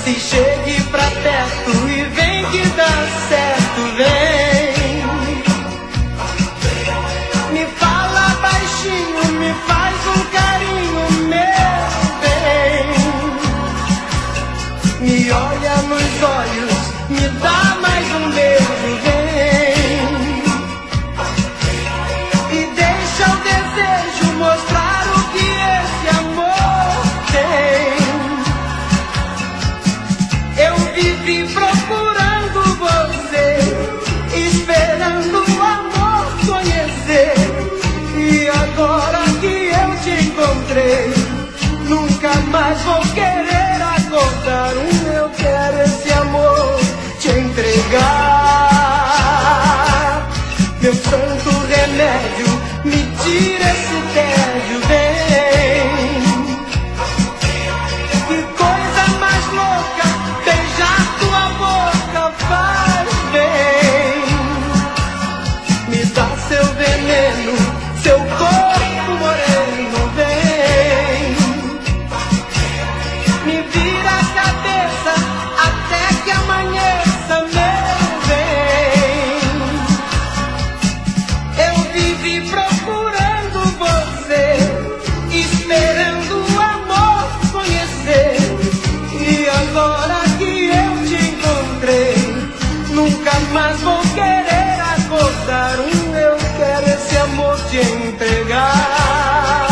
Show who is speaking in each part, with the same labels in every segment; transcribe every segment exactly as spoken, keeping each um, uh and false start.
Speaker 1: Se chegue pra perto e vem que dá certo, vem. Me fala baixinho, me faz um carinho, meu bem. Me olha nos olhos, me dá mais um beijo, vem. E deixa o desejo mostrar o que esse amor tem. Eu vivi procurando você, esperando o amor conhecer. E agora que eu te encontrei, nunca mais vou querer acordar. Eu quero esse amor te entregar. Meu santo remédio, me tira esse tédio, vem. Que coisa mais louca, beijar tua boca faz bem. Me dá seu veneno, seu corpo moreno, vem. Me vira a cabeça até que amanheça, meu bem. Eu vivi procurando você, esperando o amor conhecer. E agora que eu te encontrei, nunca mais vou querer acordar. Eu quero esse amor te entregar.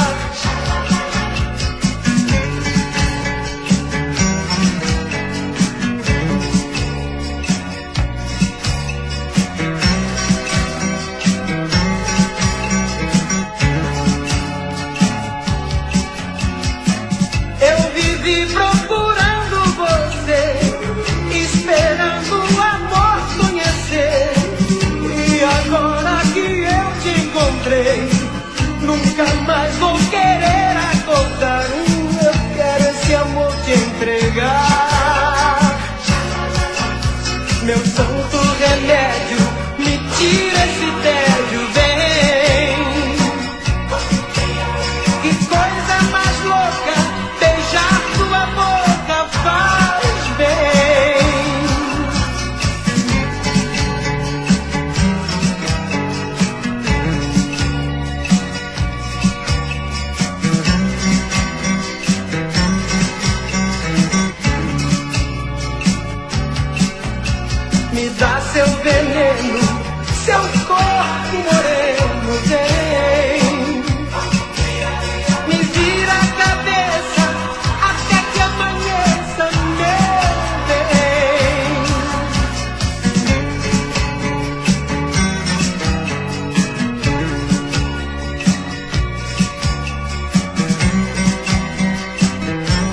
Speaker 1: Eu vivi procurando você, esperando o amor conhecer. E agora que eu te encontrei, nunca mais vou querer acordar. Eu quero esse amor te entregar. Meu santo remédio, me tira esse tédio, vem. Que coisa mais louca, beijar tua boca faz bem. Me dá seu veneno, seu corpo moreno, vem. Me vira a cabeça até que amanheça, meu bem.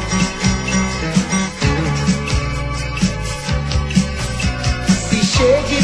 Speaker 1: Se chegue